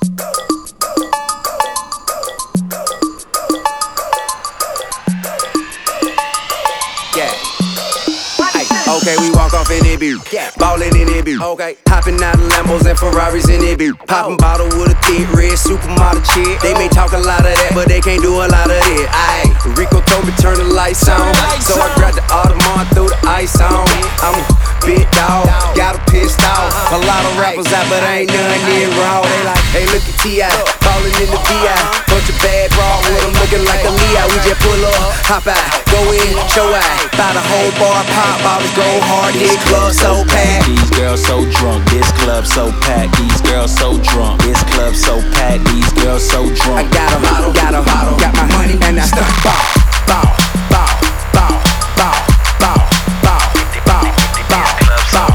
Okay, we walk off in it, beat. Ballin' in it, beat. Okay, hopping out of Lambos and Ferraris in it, beat. Poppin' bottle with a thick red supermodel chick. They may talk a lot of that, but they can't do a lot of it. Ayy, Rico told me turn the lights on, so I grabbed the Audemars, threw the ice on. I'm a big dog, got a pissed off. A lot of rappers out, but ain't none near raw. They like, hey, look at T.I. ballin' in the V.I. Bunch of bad broad with them looking like a Leo. We just pull up, hop out, go in, show out. Buy the whole bar, pop bottles, go hard. This club so packed. These girls so drunk. This club so packed. These girls so drunk. This club so packed. These girls so drunk. I got a bottle, got my money and I start bow, bow, bow, bow, bow, bow, bow, bow, bow, bow,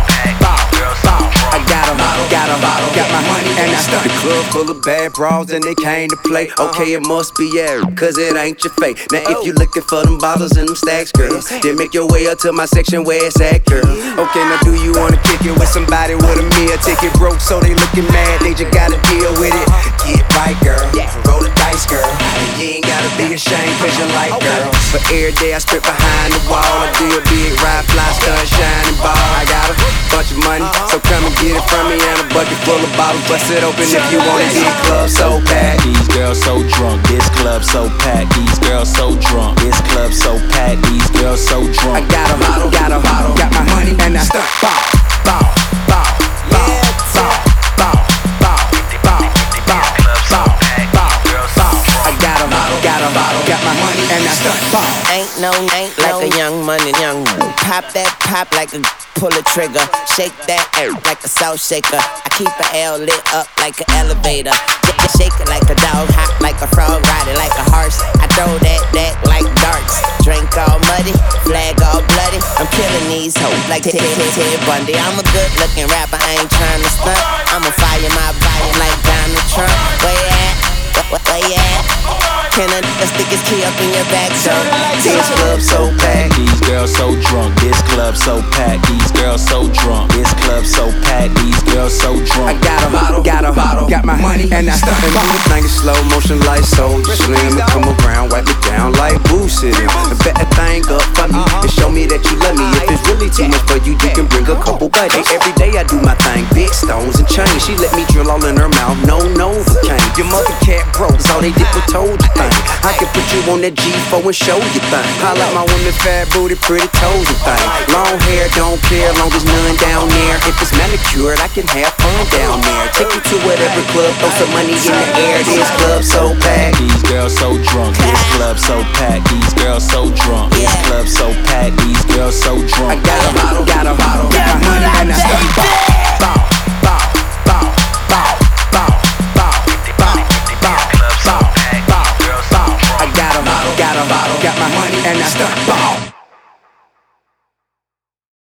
bow. I got a bottle, got my money and I start. The club full of bad bras and they came to play. Okay, it must be air, cause it ain't your fate. Now if you looking for them bottles and them stacks, girl, then make your way up to my section where it's at, girl. Okay, now do you wanna kick it with somebody with a meal ticket broke, so they looking mad, they just gotta deal with it. Get right, girl, roll the dice, girl. You ain't gotta be ashamed cause you like girls. But every day I strip behind the wall, I do a big ride, fly, stunt, shining ball. I got a bunch of money, so come and get it from me, and a bucket full of bottles. Bust it open if you want it. This club so packed. These girls so drunk. This club so packed. These girls so drunk. This club so packed. These girls so drunk. I got a bottle, got my money and I start bow, bow, bow, bow, bow, bow, bow, bow, bow, bow, bow, bow. I got a bottle, got my money and I start bow. Ain't like a young money. Pop that pop like a pull a trigger. Shake that like a salt shaker. I keep a L lit up like an elevator. Shake it like a dog, hop like a frog, ride it like a horse. I throw that like darts. Drink all muddy, flag all bloody. I'm killing these hoes like Ted Bundy. I'm a good looking rapper, I ain't trying to stunt. I'ma fire my body like Donald Trump. Where you at? Where you at? Can a nigga stick his key up in your back? So this club so packed. These girls so drunk. This club so packed. These girls so drunk. This club so packed. These girls so drunk. I got a bottle, got my money and I start and do the thing in slow motion like Soulja Slim. And come around, wipe it down like Boosie. And bet that thing up for me and show me that you love me. If it's really too much for you, you can bring a couple buddies. Every day I do my thing, big stones and chains. She let me drill all in her mouth, no Novocaine. Your mother cat broke, so they did what told you thing. I can put you on that G4 and show you thing. I like my women fat booty, pretty toes and thing. Long hair, don't care, long as none down there. If it's manicured, I can have fun down there. Take you to whatever club, throw some money in the air. This club so packed. These girls so drunk. This club so packed. These girls so drunk. This club so packed. These girls so drunk. I got a bottle, got my money and I start bow, bow, bow, bow, bow, bow, bow, bow, bow, bow, bow, bow. I got a bottle, got my money and I start bow.